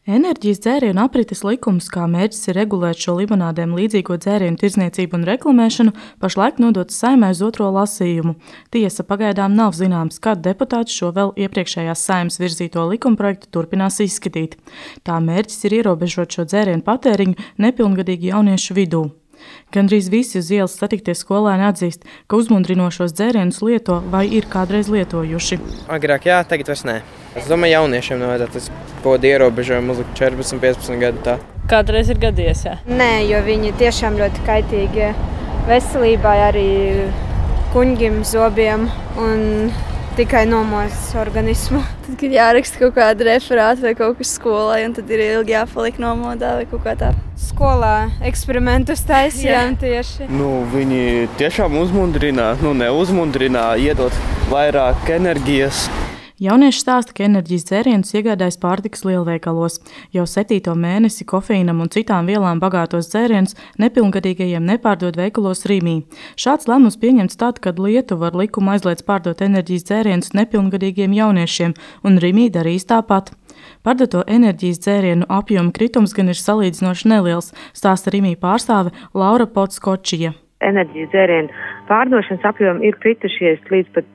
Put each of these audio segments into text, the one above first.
Enerģijas dzērienu aprites likums, kā mērķis ir regulēt šo limonādēm līdzīgo dzērienu tirdzniecību un reklamēšanu, pašlaik nodots Saeimai uz otro lasījumu. Tiesa, pagaidām nav zināms, kad deputāti šo vēl iepriekšējās Saeimas virzīto likumprojektu turpinās izskatīt. Tā mērķis ir ierobežot šo dzērienu patēriņu nepilngadīgu jauniešu vidū. Gandrīz visi uz ielas satiktie skolēni atzīst, ka uzmundrinošos dzērienus lieto vai ir kādreiz lietojuši. Agrāk jā, tagad vairs nē. Es domāju, jauniešiem nevajadzētu kādu ierobežojumu uzlikt 14, 15 gadu tā. Kādreiz ir gadījies, jā? Nē, jo viņi tiešām ļoti kaitīgi veselībai, arī kuņģim, zobiem un tikai nomos organismu. Tad, kad jāraksta kaut kāda referāta vai kaut kas skolai, un tad ir ilgi jāpaliek nomodā vai kaut kā tā. Skolā eksperimentus taisījām tieši. Viņi tiešām uzmundrina, neuzmundrina, iedot vairāk enerģijas. Jaunieši stāsta, ka enerģijas dzērienus iegādājas pārtikas lielveikalos. Jau 7. mēnesi kofeīnam un citām vielām bagātos dzērienus nepilngadīgajiem nepārdod veikalos Rīmī. Šāds lēmums pieņemts tad, kad Lietuva ar likumu aizliedz pārdot enerģijas dzērienus nepilngadīgiem jauniešiem, un Rīmī darīs tāpat. Pārdoto enerģijas dzērienu apjoma kritums gan ir salīdzinoši neliels, stāsta Rīmī pārstāve Laura Potskočija. Enerģijas dzērienu pārdošanas apjomi ir kritušies līdz pat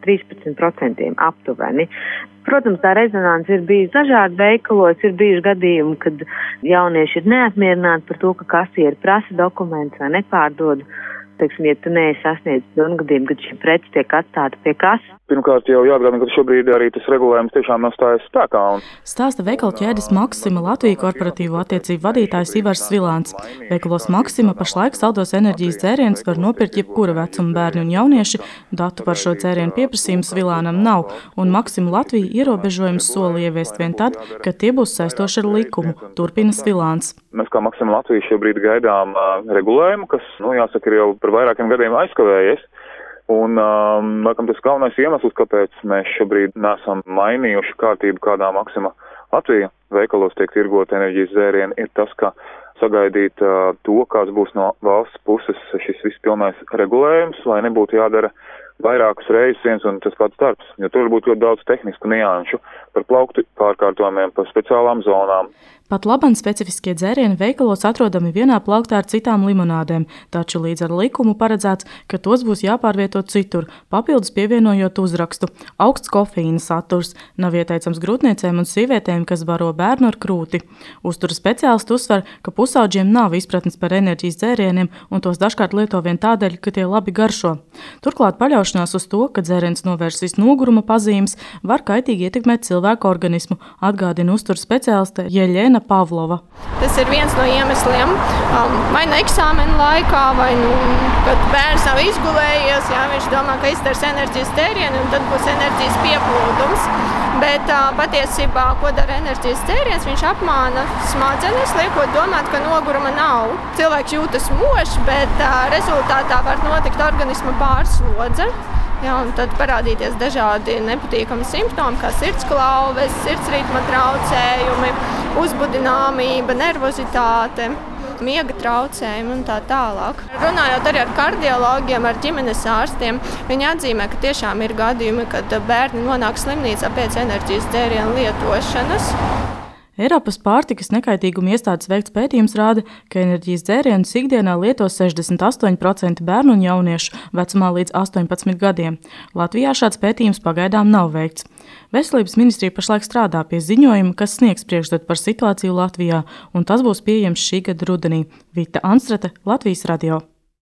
13% aptuveni. Protams, tā rezonance ir bijusi dažādi veikalos, ir bijuši gadījumi, kad jaunieši ir neapmierināti par to, ka kasieri prasa dokumentus vai nepārdod. Teiksim, ja tu neesi sasniedzis pilngadību, kad šī prece tiek atstāta pie kases. Pirmkārt jau jāatgādina, ka šobrīd arī tas regulējums tiešām nav stājies spēkā. Stāsta veikalu ķēdes Maksima Latviju korporatīvo attiecību vadītājs Ivars Svilāns. Veikalos Maksima pašlaik saldos enerģijas dzērienus var nopirkt jebkura vecuma bērni un jaunieši. Datu par šo dzērienu pieprasījumu Svilānam nav, un Maksima Latviju ierobežojumus soli ieviest vien tad, kad tie būs saistoši ar likumu, turpina Svilāns. Mēs kā Maksima Latviju šobrīd gaidām regulējumu, kas, jāsaka, ir jau par vairākiem gadiem aizkavējies. Un, laikam, tas galvenais iemesls, kāpēc mēs šobrīd neesam mainījuši kārtību, kādā Maksima Latvija veikalos tiek tirgota enerģijas dzērieni, ir tas, ka sagaidīt to, kāds būs no valsts puses šis viss pilnais regulējums, lai nebūtu jādara vairākas reizes viens un tas pats darbs, jo tur būtu ļoti daudz tehnisku nianšu par plauktu pārkārtojumiem, par speciālām zonām. Pat laban specifiskie dzērieni veikalos atrodami vienā plauktā ar citām limonādēm, taču līdz ar likumu paredzēts, ka tos būs jāpārvieto citur, papildus pievienojot uzrakstu augsts kofeīna saturs, nav ieteicams grūtniecēm un sīvietēm, kas baro bērnu ar krūti. Uztura speciālisti uzsver, ka pusaudžiem nav izpratnes par enerģijas dzērieniem un tos dažkārt lieto vien tādēļ, ka tie labi garšo. Turklāt paļaušanās uz to, ka dzēriens novērsīs noguruma pazīmes, var kaitīgi ietekmēt cilvēku organismu, atgādina uztura speciāliste Jeļena Pavlova. Tas ir viens no iemesliem, vai nu eksāmena laikā, vai kad bērns nav izgulējies, viņš domā, ka izdars enerģijas tērienu un tad būs enerģijas pieplūdums. Bet patiesībā, ko dara enerģijas tēriens, viņš apmāna smadzenes, liekot domāt, ka noguruma nav. Cilvēks jūtas mošs, bet rezultātā var notikt organisma pārslodze. Un tad parādīties dažādi nepatīkami simptomi, kā sirdsklauves, sirdsritma traucējumi, uzbudināmība, nervozitāte, miega traucējumi un tā tālāk. Runājot arī ar kardiologiem, ar ģimenes ārstiem, viņi atzīmē, ka tiešām ir gadījumi, kad bērni nonāk slimnīcā pēc enerģijas dzērienu lietošanas. Eiropas pārtikas nekaitīguma iestādes veikts pētījums rāda, ka enerģijas dzērienus ikdienā lieto 68% bērnu un jauniešu vecumā līdz 18 gadiem. Latvijā šāds pētījums pagaidām nav veikts. Veselības ministrija pašlaik strādā pie ziņojuma, kas sniegs priekšstatu par situāciju Latvijā, un tas būs pieejams šī gada rudenī. Vita Anstrate, Latvijas radio.